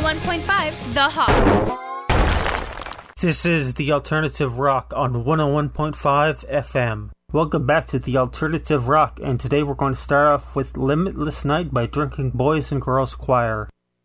101.5 The Hawk. This is The Alternative Rock on 101.5 FM. Welcome back to The Alternative Rock, and today we're going to start off with Limitless Night by Drinking Boys and Girls Choir.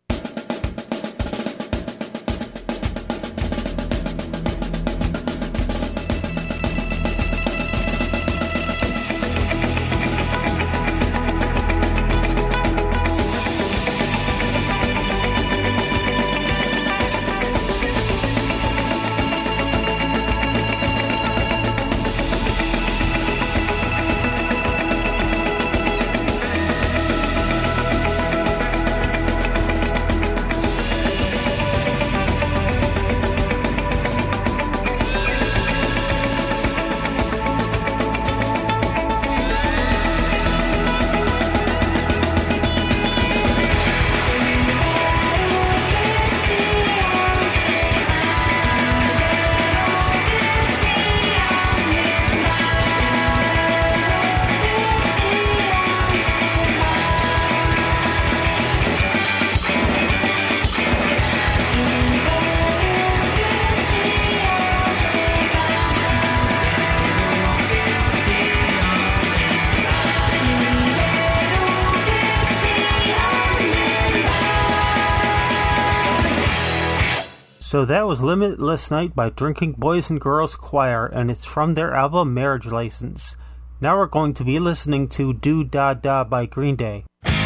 So that was Limitless Night by Drinking Boys and Girls Choir, and it's from their album Marriage License. Now we're going to be listening to Do Da Da by Green Day.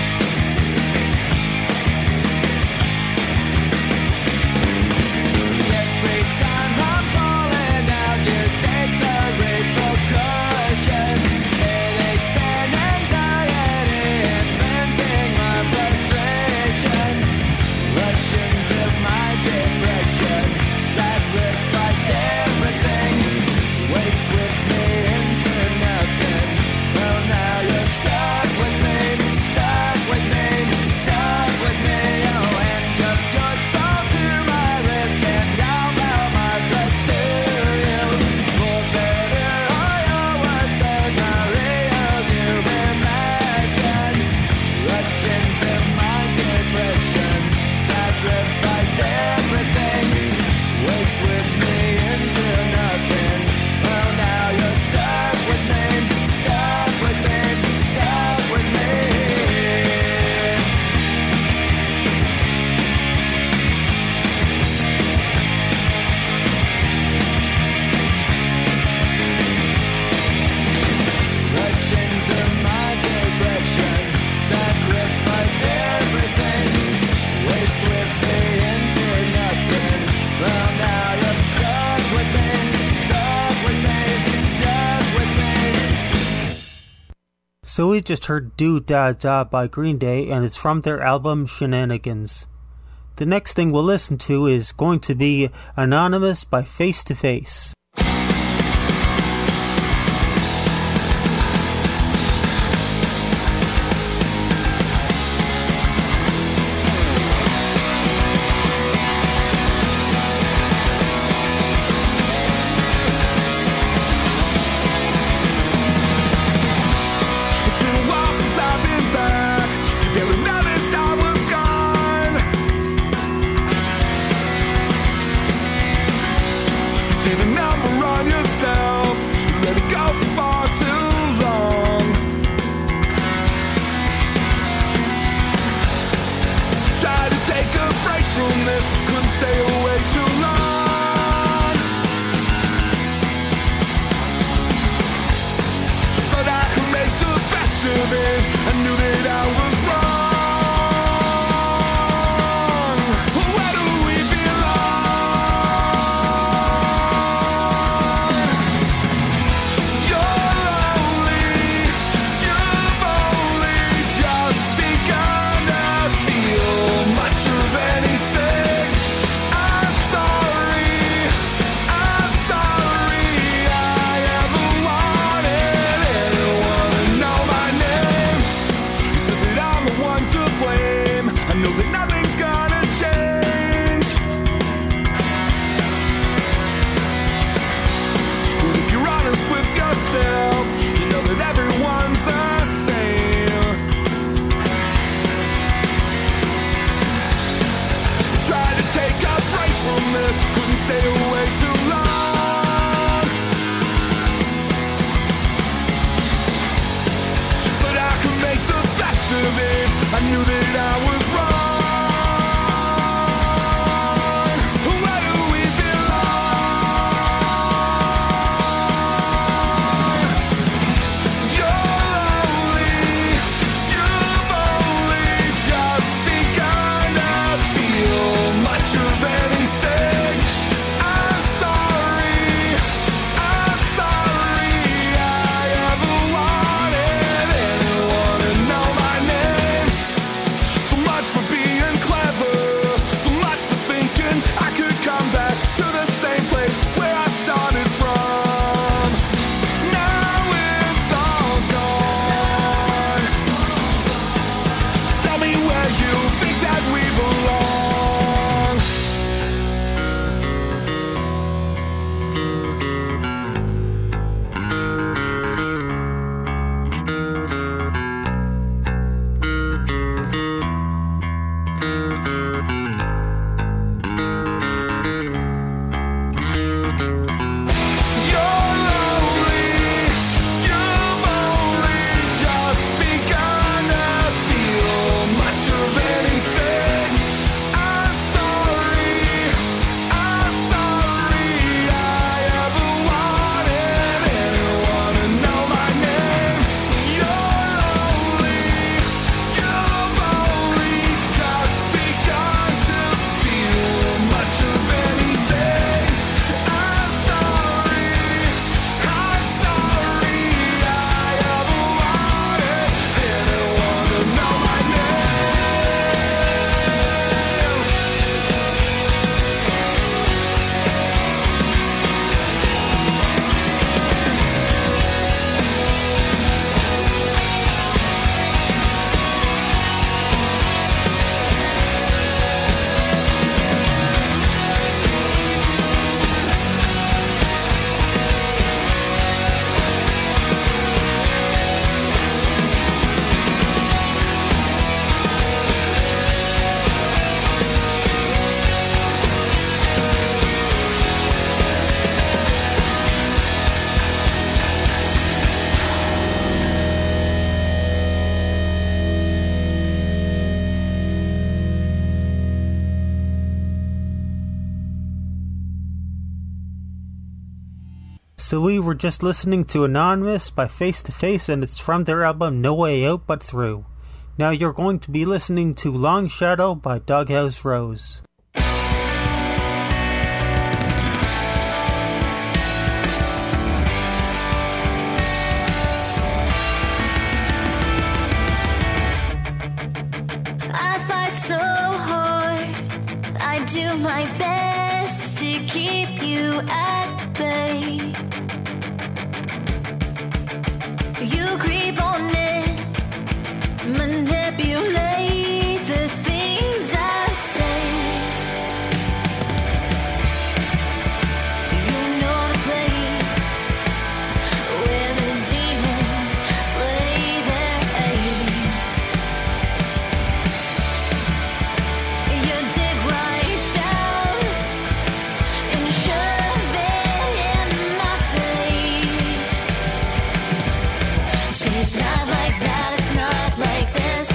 So we just heard Do Da Da by Green Day, and it's from their album Shenanigans. The next thing we'll listen to is going to be Anonymous by Face to Face. Try stay away too long. But I could make the best of it. I knew that I was wrong. Where do we belong? So you're lonely, you've only just begun to feel much of anything. I'm sorry I ever wanted anyone to know my name. So much for being clever, so much for thinking I could come back to the same place where I started from. Now it's all gone. Tell me where you think that we belong. So you're lonely, you've only just begun to feel much of anything. I'm sorry I ever wanted anyone to know my name. So you're lonely, you've only just begun to feel much of anything. I'm sorry I ever wanted anyone to know my So we were just listening to Anonymous by Face to Face, and it's from their album No Way Out But Through. Now you're going to be listening to Long Shadow by Doghouse Rose. I fight so hard, I do my best to keep you at bay. You creep on it, manipulate the things I say. You know the place where the demons play their ace. You dig right down and shove it in my face. Say it's not like that, it's not like this.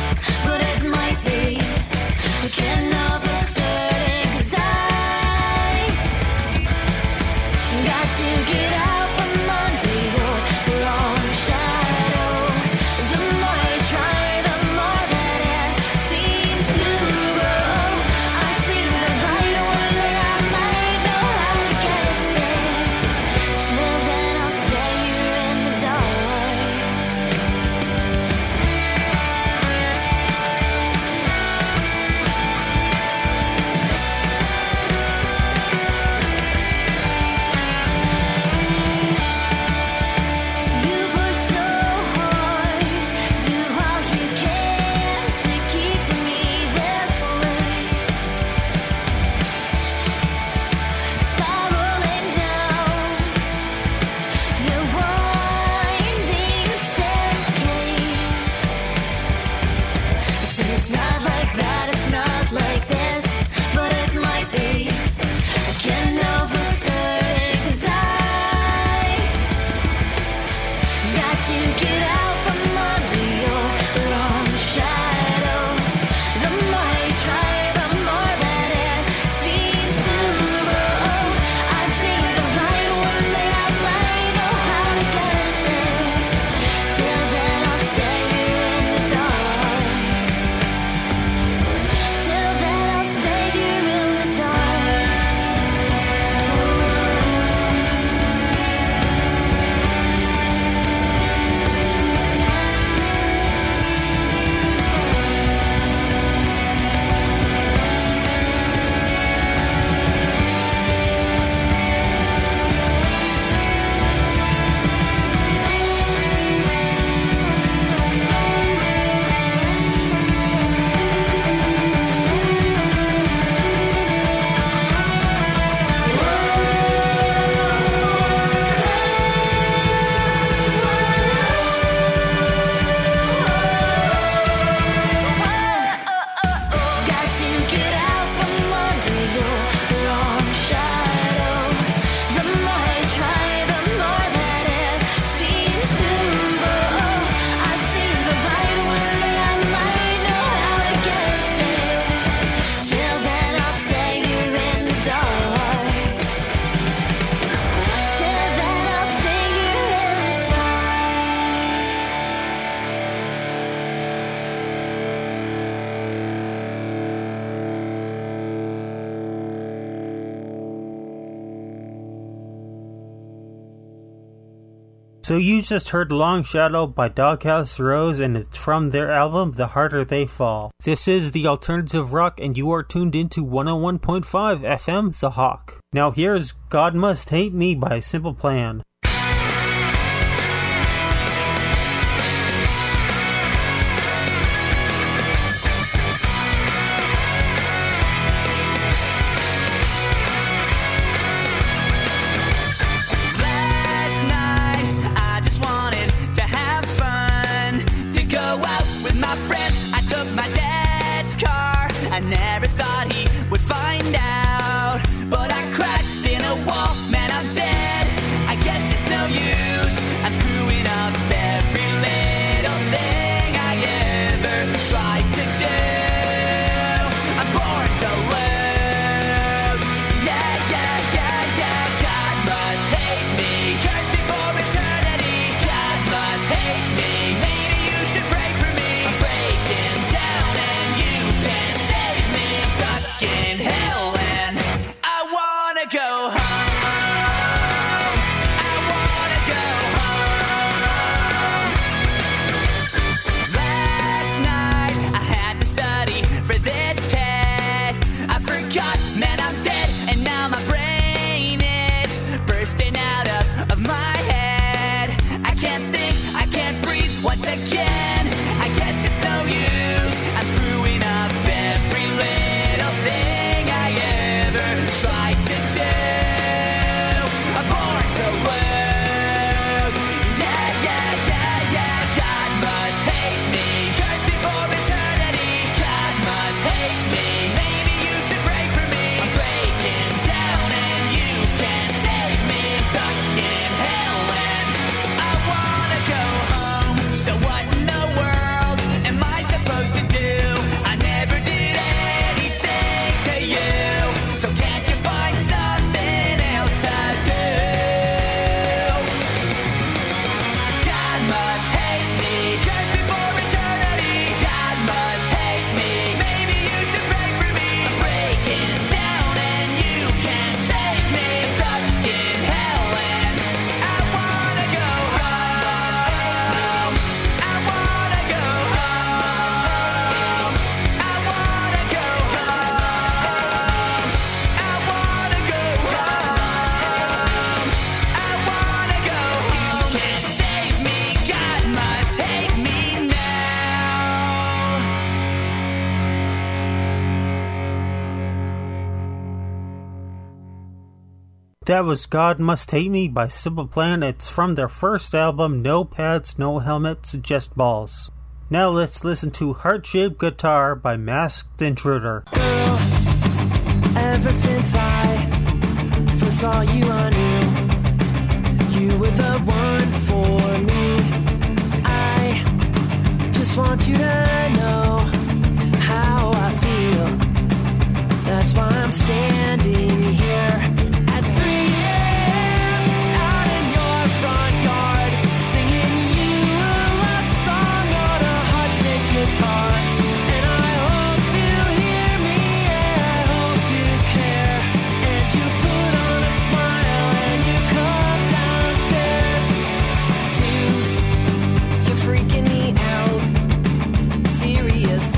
So you just heard Long Shadow by Doghouse Rose, and it's from their album The Harder They Fall. This is the Alternative Rock, and you are tuned into 101.5 FM The Hawk. Now here's God Must Hate Me by Simple Plan. I never thought he would find out, but I crashed in a wall, man, I'm dead. I guess it's no use, I'm screwing up every little thing I ever tried to do. I'm born to lose. Yeah, yeah, yeah, yeah. God must hate me, curse me for eternity. God must hate me, maybe you should pray for me. I'm breaking down and you can't save me. I'm stuck in hell and I wanna go home. I wanna go home. Last night I had to study for this test. I forgot, man, I'm dead, and now my brain is bursting out of my head. I can't think, I can't breathe once again. I guess it's no use, I'm screwing up every little thing I ever tried to do. I'm born to lose. Yeah, yeah, yeah, yeah. God must hate me, curse me for eternity. God must hate me, maybe you should pray for me. I'm breaking down and you can't save me. I'm stuck in hell and I wanna go home. So what in the world am I supposed to do? I never did anything to you. So can't you find something else to do? God must hate me, curse me for eternity. God must hate me, maybe you should pray for me. I'm breaking down and you can't save me. I'm stuck in hell and I wanna go home. I wanna go home. I wanna go home. I wanna go home. I wanna go home. You can't save me. God must hate me now. That was God Must Hate Me by Simple Plan. It's from their first album, No Pads, No Helmets, Just Balls. Now let's listen to Heart-Shaped Guitar by Masked Intruder. Girl, ever since I first saw you, I knew you were the one for me. I just want you to know how I feel. That's why I'm standing here at 3 a.m. out in your front yard, singing you a love song on a heart-shaped guitar. And I hope you hear me, and I hope you care. And you put on a smile and you come downstairs. Dude, you're freaking me out. Serious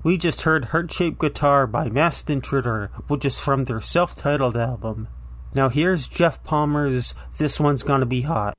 We just heard Heart-Shaped Guitar by Masked Intruder, which is from their self-titled album. Now here's Jeff Palmer's This One's Gonna Be Hot.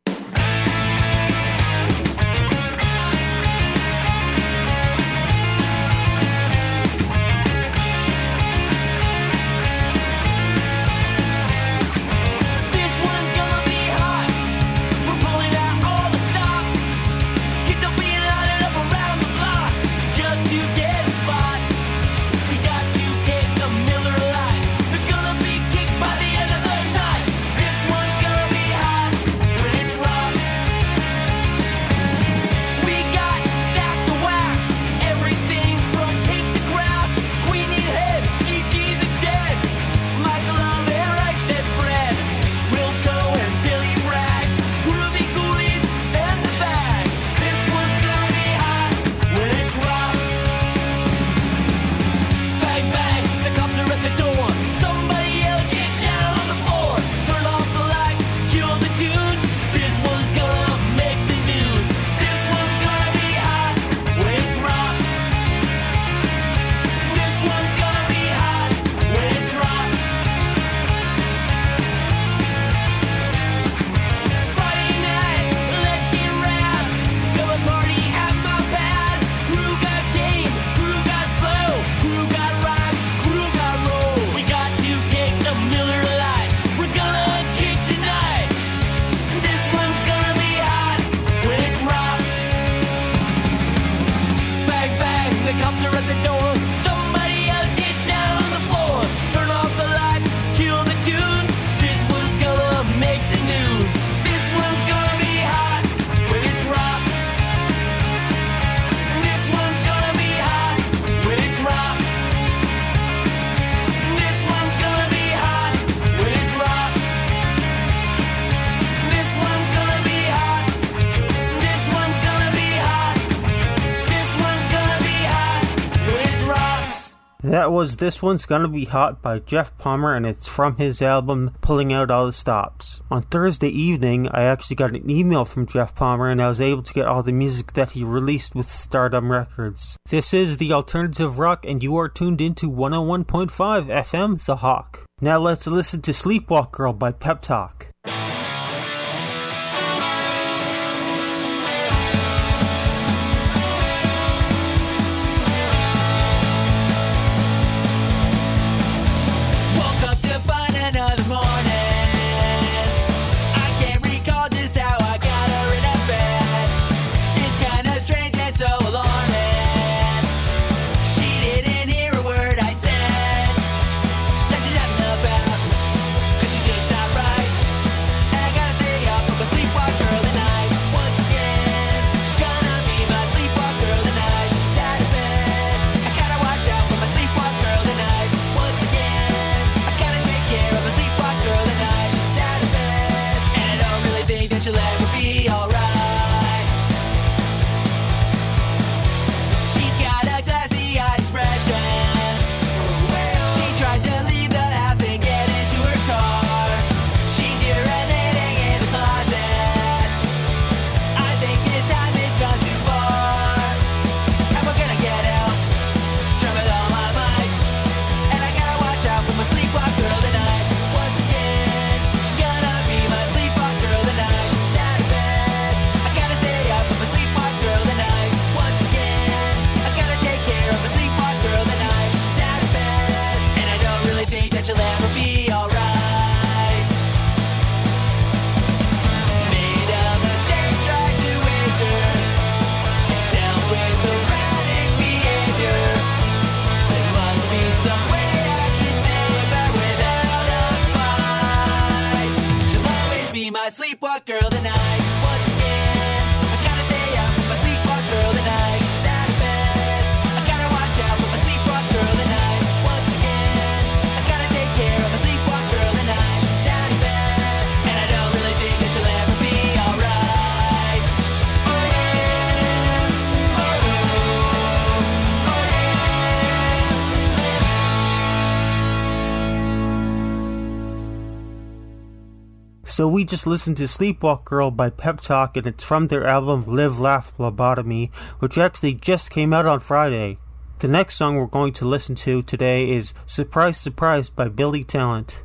That was This One's Gonna Be Hot by Jeff Palmer, and it's from his album Pulling Out All the Stops. On Thursday evening, I actually got an email from Jeff Palmer, and I was able to get all the music that he released with Stardom Records. This is the Alternative Rock, and you are tuned into 101.5 FM, The Hawk. Now let's listen to Sleepwalk Girl by Pep Talk. Sleepwalk girl tonight. Once again, I gotta stay up with my sleepwalk girl tonight. She's out of bed. I gotta watch out for my sleepwalk girl tonight. Once again, I gotta take care of my sleepwalk girl tonight. She's out of bed, and I don't really think that she'll ever be alright. Oh yeah, oh yeah, oh yeah. So we just listened to Sleepwalk Girl by Pep Talk, and it's from their album Live, Laugh, Lobotomy, which actually just came out on Friday. The next song we're going to listen to today is Surprise Surprise by Billy Talent.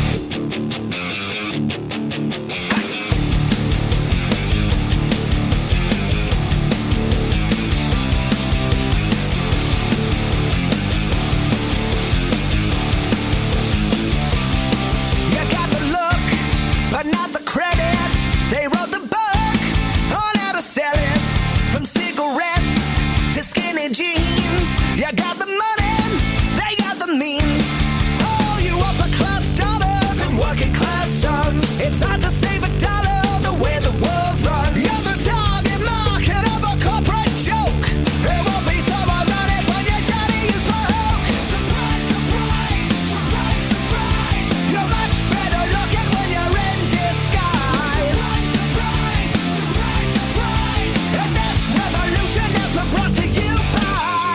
But not the credit. They wrote the book on how to sell it. From cigarettes to skinny jeans. You got the money, they got the means. All you upper class daughters and working class sons. It's hard to save a dollar the way the world runs. You're the target market of a corporate joke. It won't be so ironic when your daddy is broke. Surprise, surprise, surprise, surprise. You're much better looking when you're in disguise. Surprise, surprise, surprise, surprise. And this revolution has been brought to you by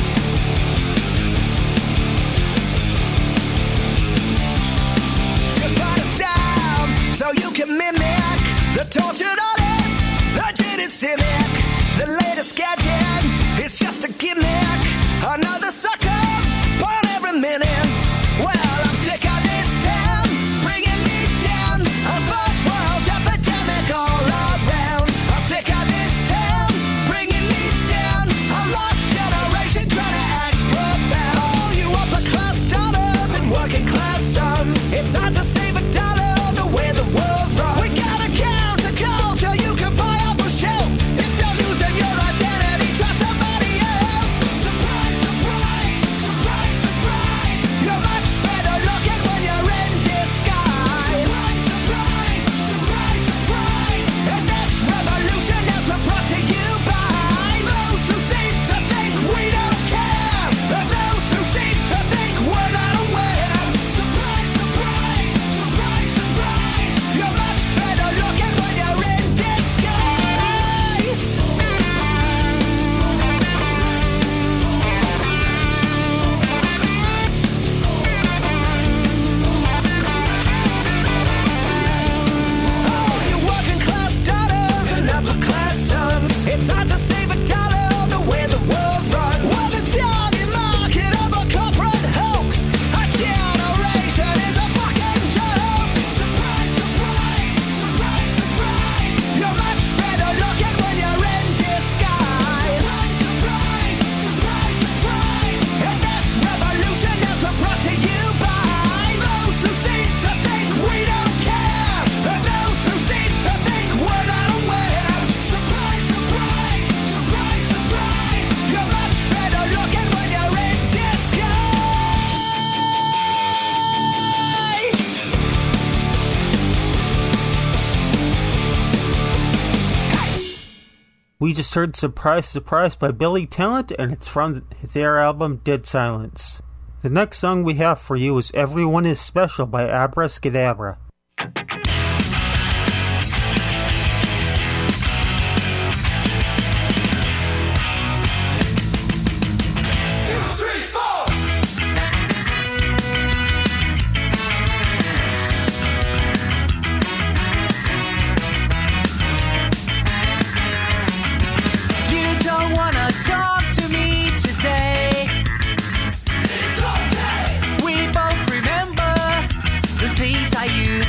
just write us down so you can mimic the tortured artist, the jaded cynic. The latest gadget is just a gimmick. Another sucker born every minute. Well, I'm sick of this town bringing me down. A first world epidemic all around. I'm sick of this town bringing me down. A lost generation trying to act profound. All you upper class daughters and working class sons. It's hard to save a dollar the way the world runs. We got a counterculture you can buy off a shelf. If you're losing your identity, try somebody else. Surprise, surprise, surprise, surprise. You're much better looking when you're in disguise. Surprise, surprise, surprise, surprise. And this revolution has been brought to you by those who seem to think we don't care. And those who seem to think we're not aware. Surprise, surprise, surprise, surprise. You're much better looking when you're in disguise. Oh, you working class daughters and upper class sons. It's hard to save a dollar the way the world runs. We're the target market of a corporate hoax. Our generation is a fucking joke. Surprise, surprise, surprise, surprise. You're much better looking when you're in disguise. Surprise, surprise, surprise, surprise. And this revolution has been brought to you by those who seem to think we don't care. And those who seem to think we're not aware. Surprise, surprise, surprise, surprise. You're much better looking when you're in disguise. We just heard Surprise Surprise by Billy Talent, and it's from their album Dead Silence. The next song we have for you is Everyone is Special by Abracadabra. You don't wanna talk to me today. We both remember the things I used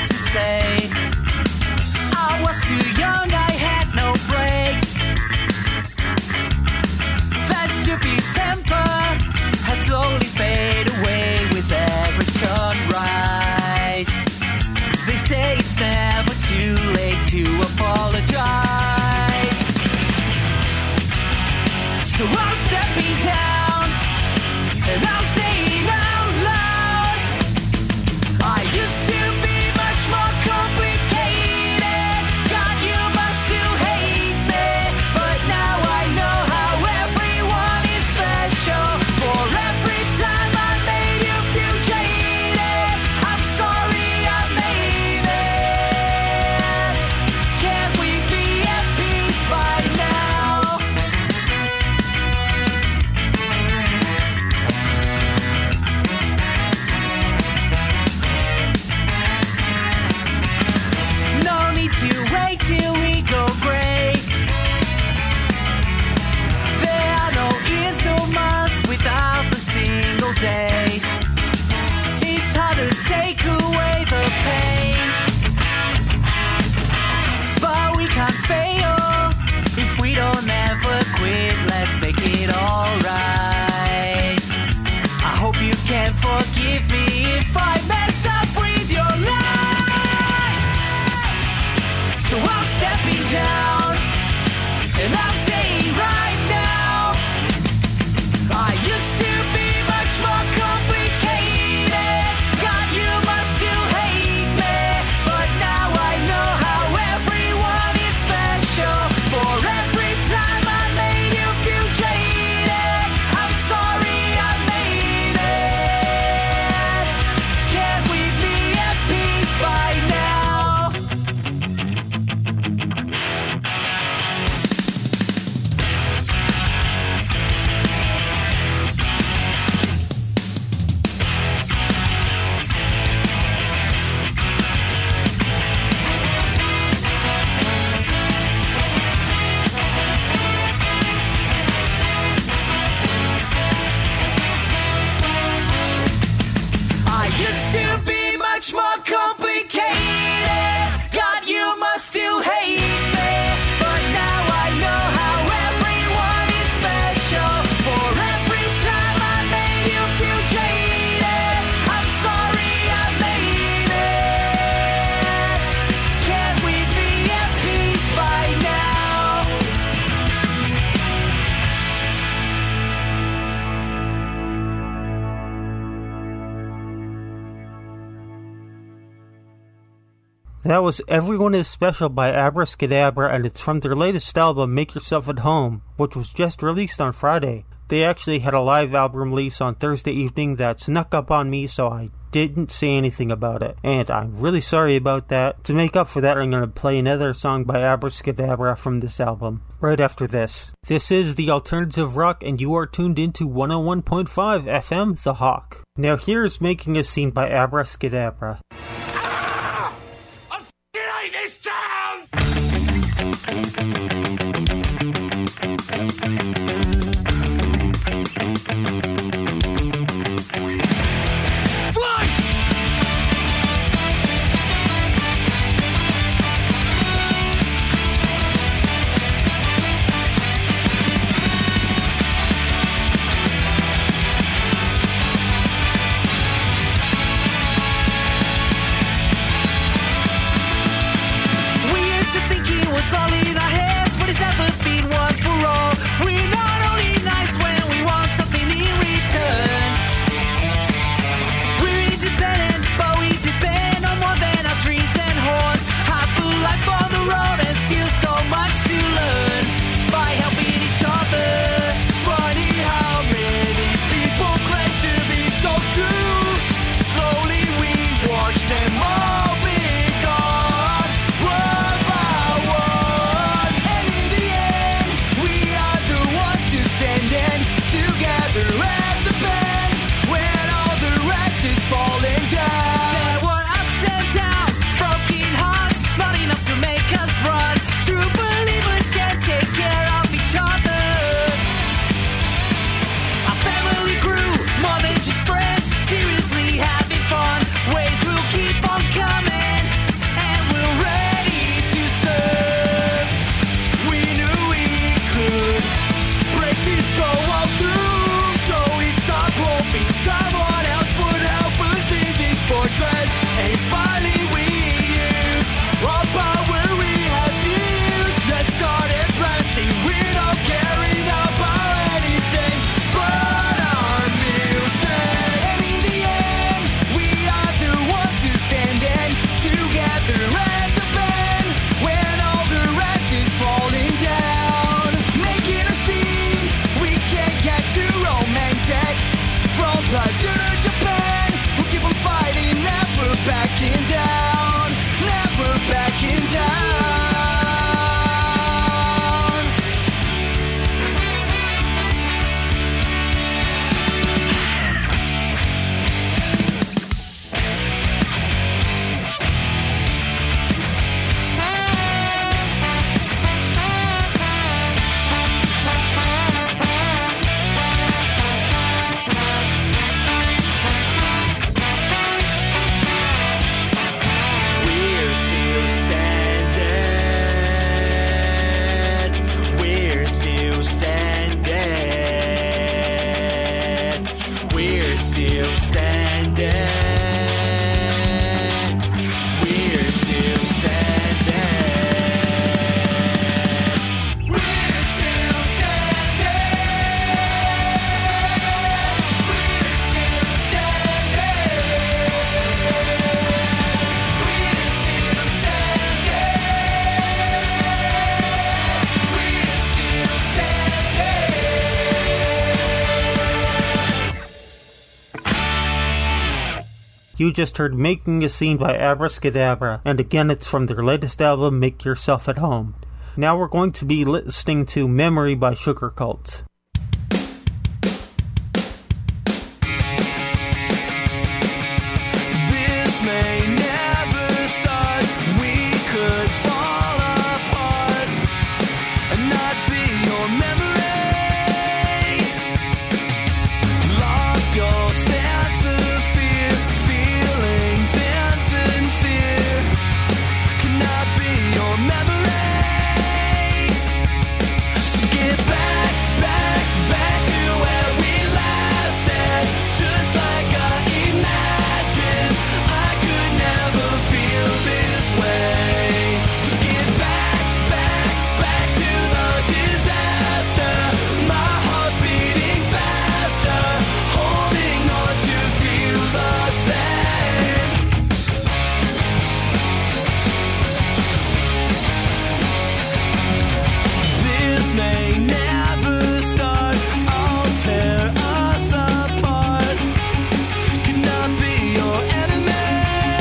it alright. I hope you can forgive me if I messed up with your life. So I'm stepping down, and I'm saying right now, I used to be much more complicated. God, you must still hate me, but now I know how everyone is special. For every time I made you feel jaded, I'm sorry I made it. Can't we be at peace by now? I used to be much more complicated. God, you must still hate me, but now I know how everyone is special. For every time I made you feel jaded, I'm sorry I made it. Can't we be at peace by now? That was Everyone is Special by Abracadabra, and it's from their latest album, Make Yourself at Home, which was just released on Friday. They actually had a live album release on Thursday evening that snuck up on me, so I didn't say anything about it. And I'm really sorry about that. To make up for that, I'm going to play another song by Abracadabra from this album, right after this. This is The Alternative Rock, and you are tuned into 101.5 FM, The Hawk. Now here's Making a Scene by Abracadabra. Hate this town! Fly! We used to think he was all in our heads, but he's never been one for all. We're not only nice when we want something in return. You just heard Making a Scene by Abracadabra, and again it's from their latest album, Make Yourself at Home. Now we're going to be listening to Memory by Sugar Cult. This may never start. We could fall apart and not be your memory. Lost your sense of fear, feelings insincere. Cannot be your memory. So get back, back, back to where we lasted. Just like I imagined, I could never feel this way. So get back, back, back to the disaster. My heart's beating faster, holding on to feel the same. This may never start. I'll tear us apart. Cannot be your enemy.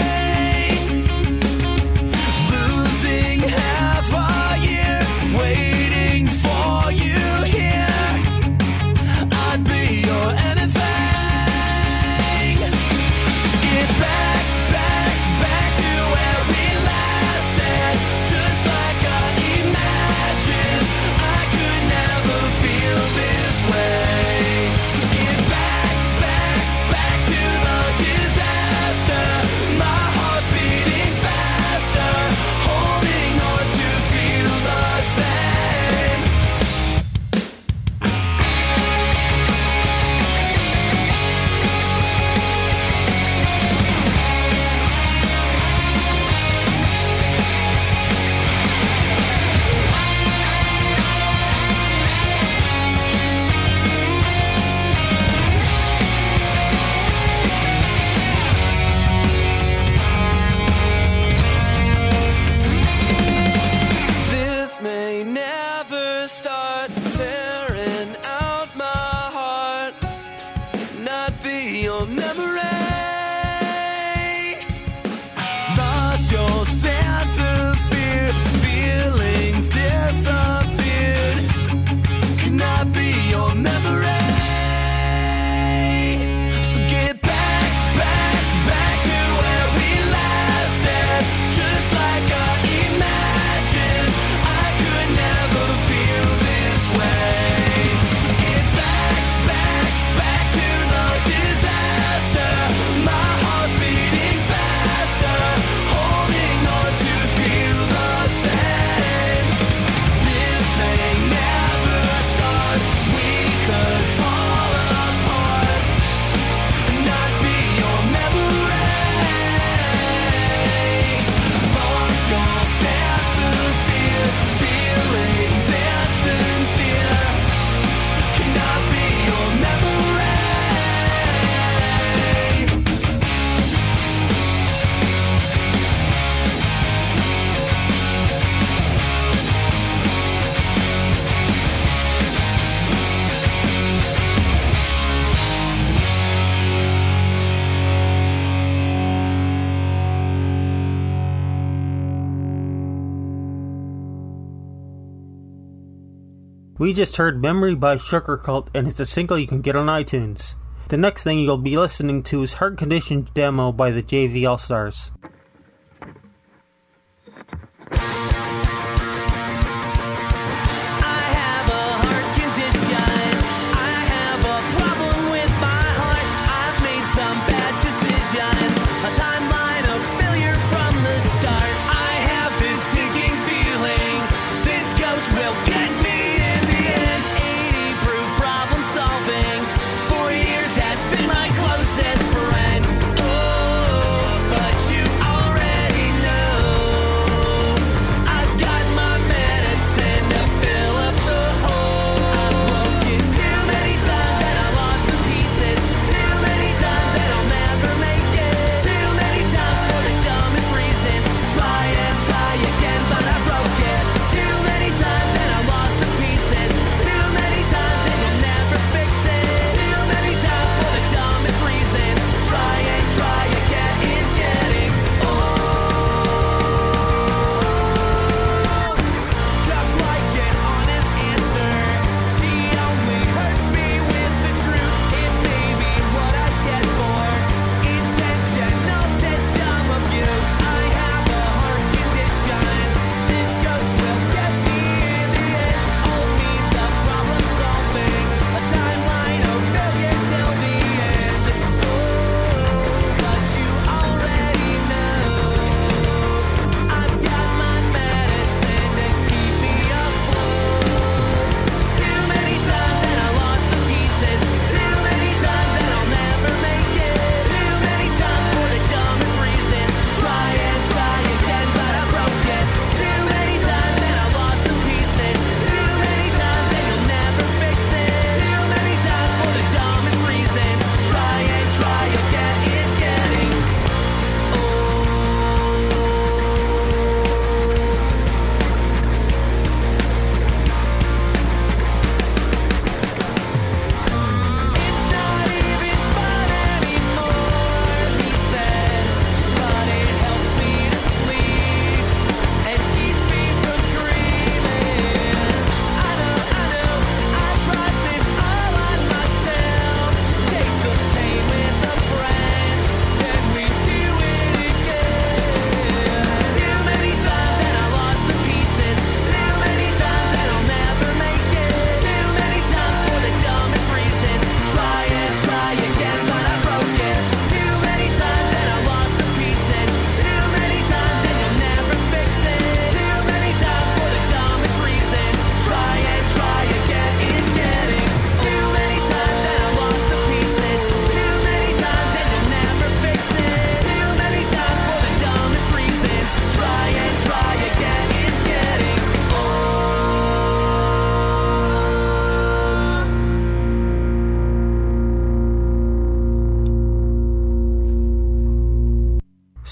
Losing half a year, waiting for you here. I'd be your anything. So get back, back, back to where we lasted. Just like I imagined, I could never feel this way. So get back, back, back to the disaster. My heart's beating faster, holding on to feel the same. This may never start. Tearing out my heart, not be your memory. Lost your sense of fear, feelings disappeared. Cannot be your memory. So get back, back, back to where we lasted. Just like I imagined, I could never feel this way. So get back, back, back to the disaster. My heart's beating faster, holding on to feel the same. This may never start. We could fall apart, not be your memory. Lost your sense of fear, feelings insincere. Cannot be your memory. We just heard Memory by Sugar Cult, and it's a single you can get on iTunes. The next thing you'll be listening to is Heart Condition Demo by the JV All-Stars. I have a heart condition. I have a problem with my heart. I've made some bad decisions. A timeline of failure from the start. I have this sinking feeling. This ghost will get me in the end. 80 proof problem solving. 4 years has been my closest friend. Oh, but you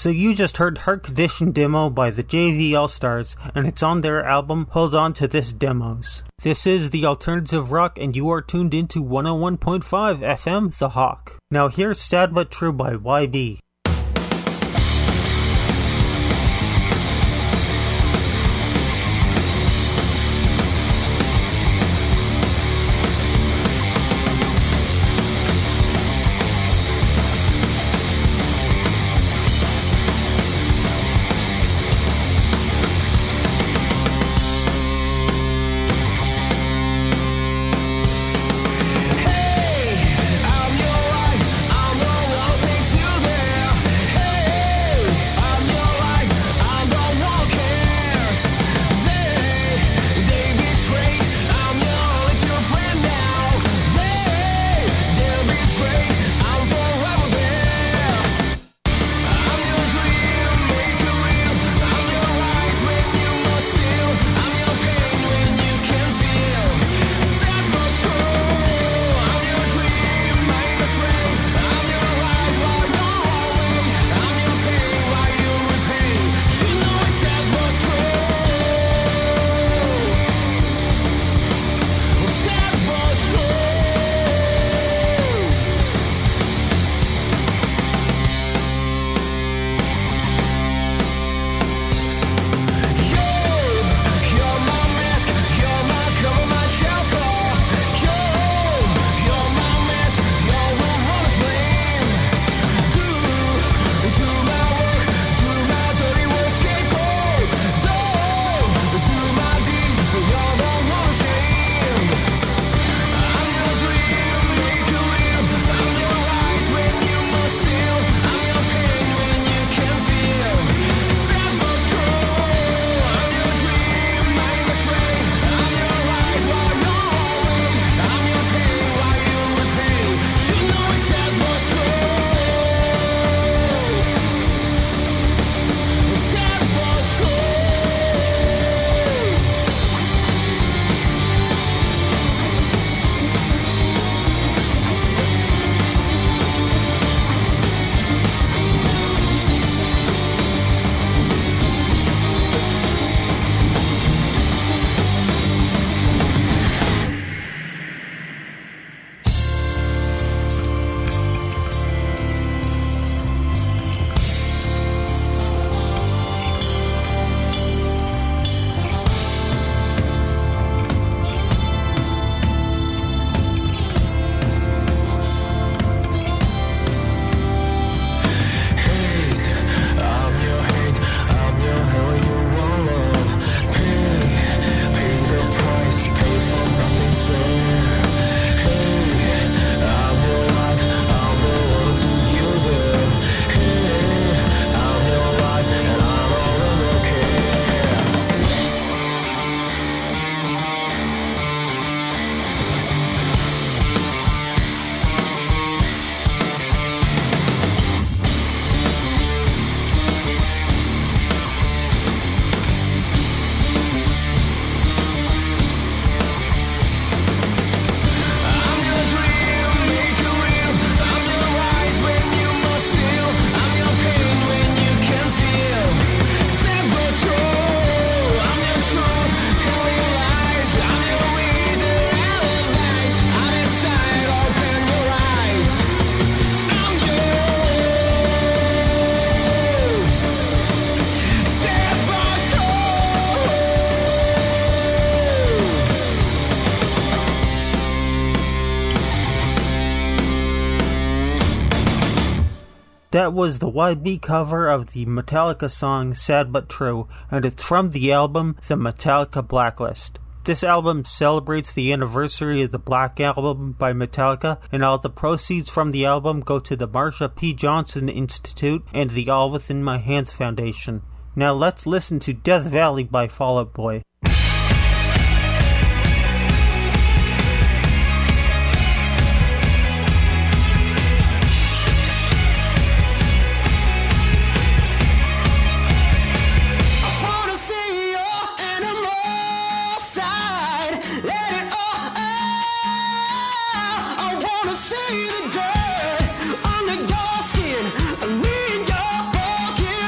So you just heard Heart Condition demo by the JV All-Stars, and it's on their album Hold On To This Demos. This is the Alternative Rock, and you are tuned into 101.5 FM The Hawk. Now here's Sad But True by YB. I'm your life, I'm the one who takes you there. That was the YB cover of the Metallica song Sad But True, and it's from the album The Metallica Blacklist. This album celebrates the anniversary of the Black Album by Metallica, and all the proceeds from the album go to the Marsha P. Johnson Institute and the All Within My Hands Foundation. Now let's listen to Death Valley by Fall Out Boy. See the dirt under your skin, me in your pocket.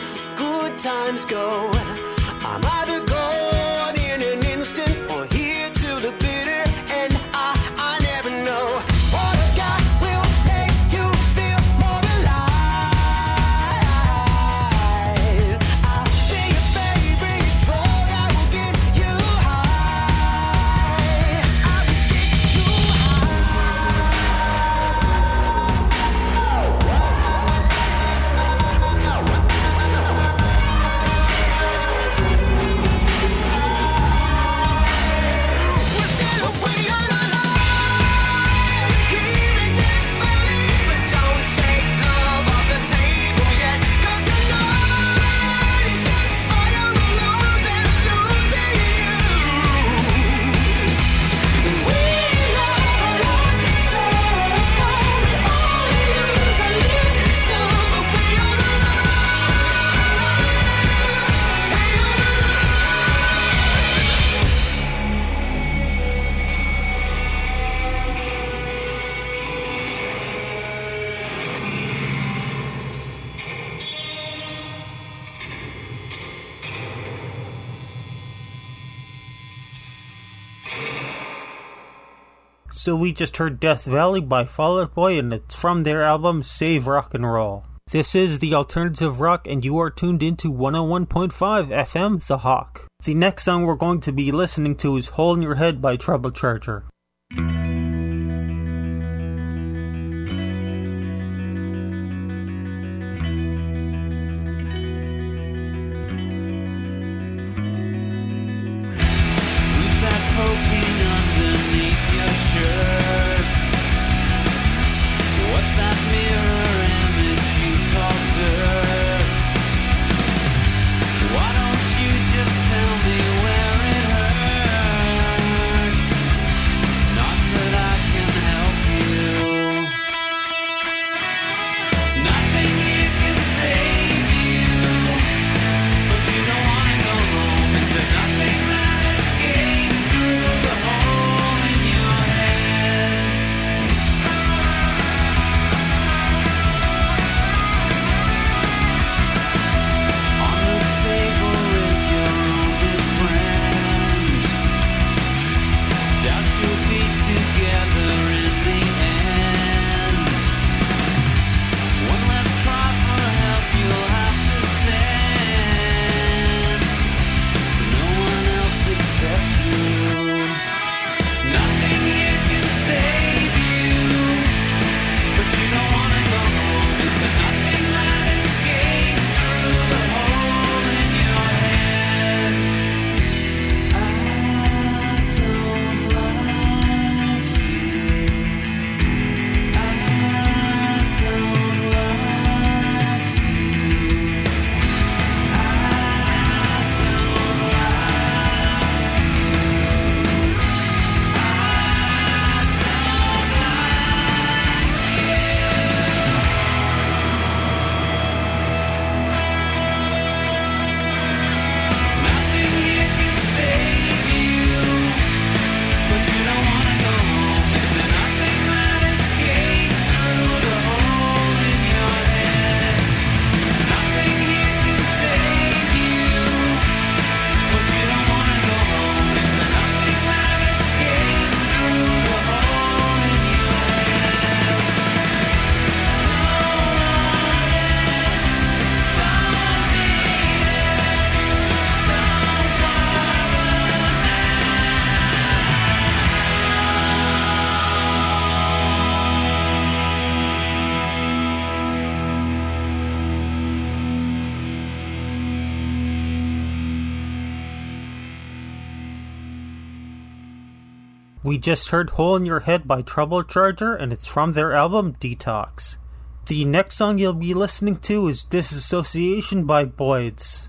good times go. I'm either gone in an instant or here to the bitter end. I never know. What I've got will make you feel more alive. I'll be your favorite drug. I will get you high. I will get you We're still way on our line. Hearing this funny, but don't take love off the table yet. 'Cause tonight is just fire and losing you. We love a lot, so all we lose a little, but we on our So we just heard Death Valley by Fall Out Boy, and it's from their album Save Rock and Roll. This is the Alternative Rock, and you are tuned into 101.5 FM The Hawk. The next song we're going to be listening to is Hole in Your Head by Trouble Charger. Who's that poking underneath your shirts? What's that mirror image you call dirt? Why don't you just tell me where it hurts? Not that I can help you. Nothing here can save you, but you don't wanna go home. Is there nothing that escapes through the hole in your head? On the table is your wounded friend. Doubt you'll be together in the end. One last cry for help you'll have to send to no one else except you. Nothing here can save you, but you don't wanna go home. Is there nothing that escapes through the hole in your head? I don't like you. I don't like Nothing here can save you, but you don't wanna go home. Is there nothing that escapes through the hole in your head? Nothing here can save you, but you don't wanna go home. Is there nothing that escapes through the hole in your head? We just heard Hole in Your Head by Trouble Charger, and it's from their album Detox. The next song you'll be listening to is Disassociation by Boyds.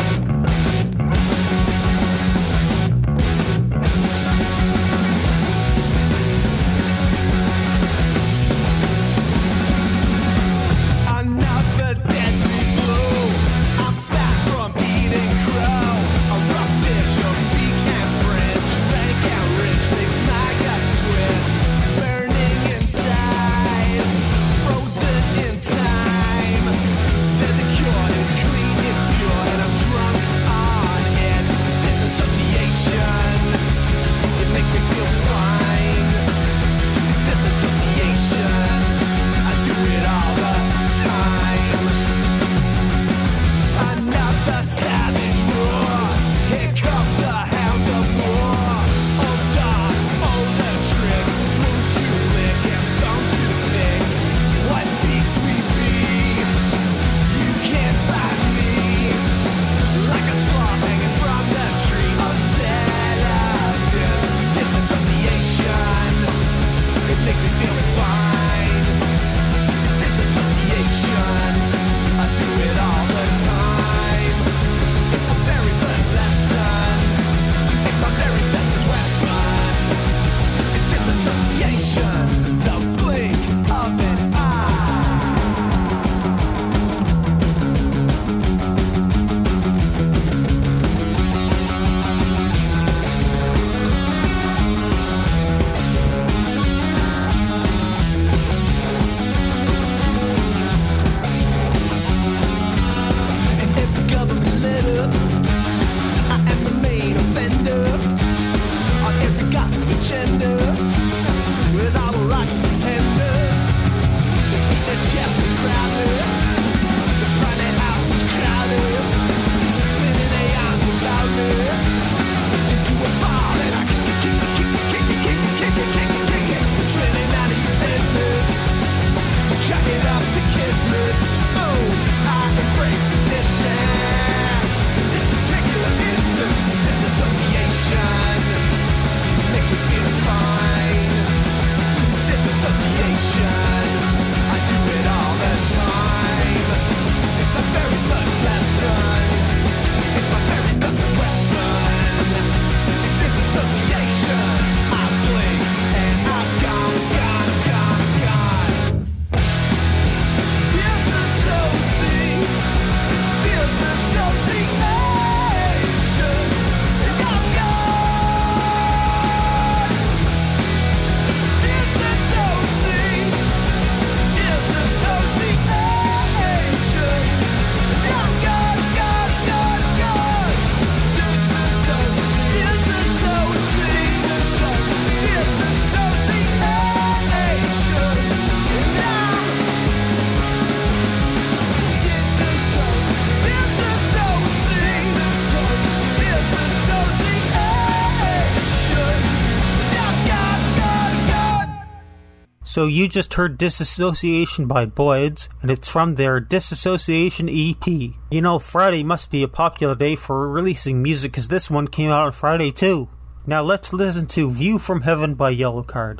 Another deadly blow. I'm back from eating crow. A rough dish of beak and French. Rank and rich makes my guts twist. Burning inside, frozen in time. There's a cure, it's clean So you just heard Disassociation by Boyds, and it's from their Disassociation EP. You know, Friday must be a popular day for releasing music, because this one came out on Friday too. Now let's listen to View from Heaven by Yellowcard.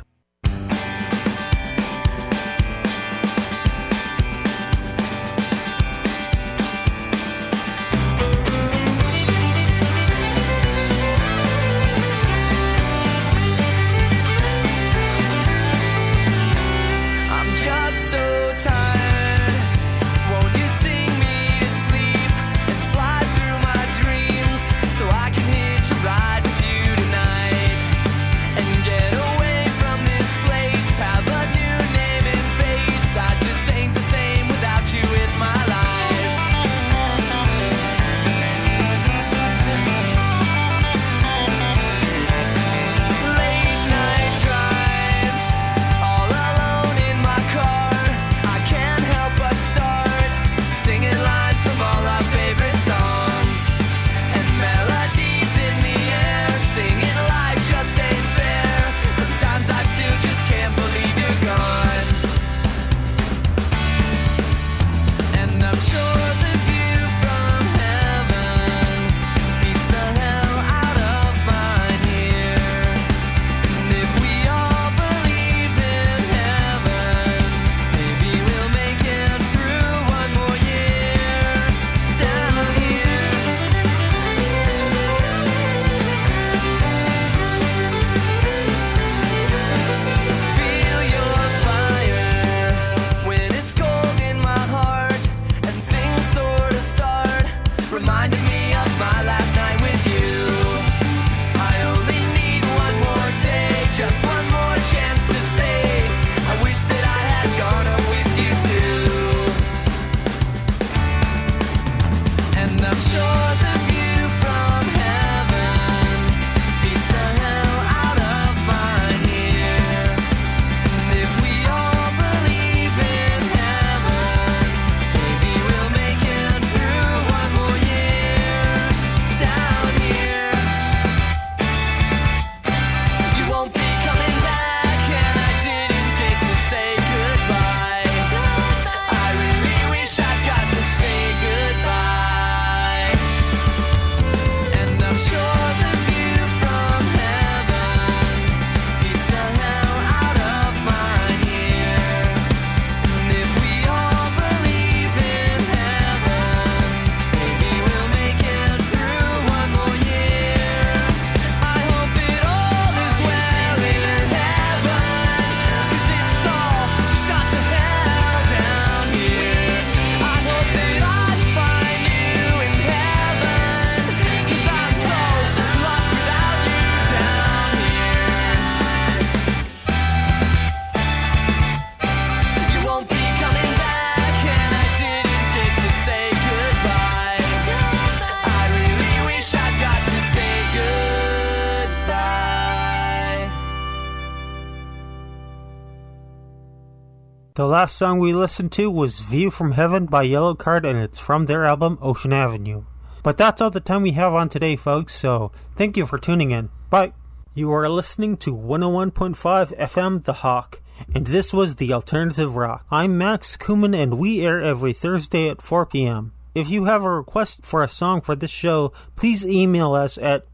The last song we listened to was View from Heaven by Yellowcard, and it's from their album Ocean Avenue. But that's all the time we have on today, folks, so thank you for tuning in. Bye. You are listening to 101.5 FM The Hawk, and this was The Alternative Rock. I'm Max Kuman, and we air every Thursday at 4 p.m. If you have a request for a song for this show, please email us at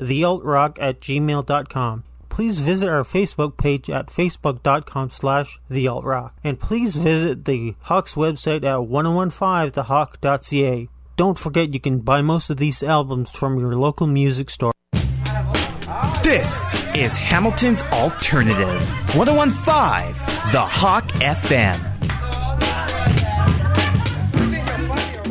thealtrock@gmail.com. Please visit our Facebook page at facebook.com/thealtrock. And please visit the Hawk's website at 1015thehawk.ca. Don't forget you can buy most of these albums from your local music store. This is Hamilton's Alternative, 1015 The Hawk FM.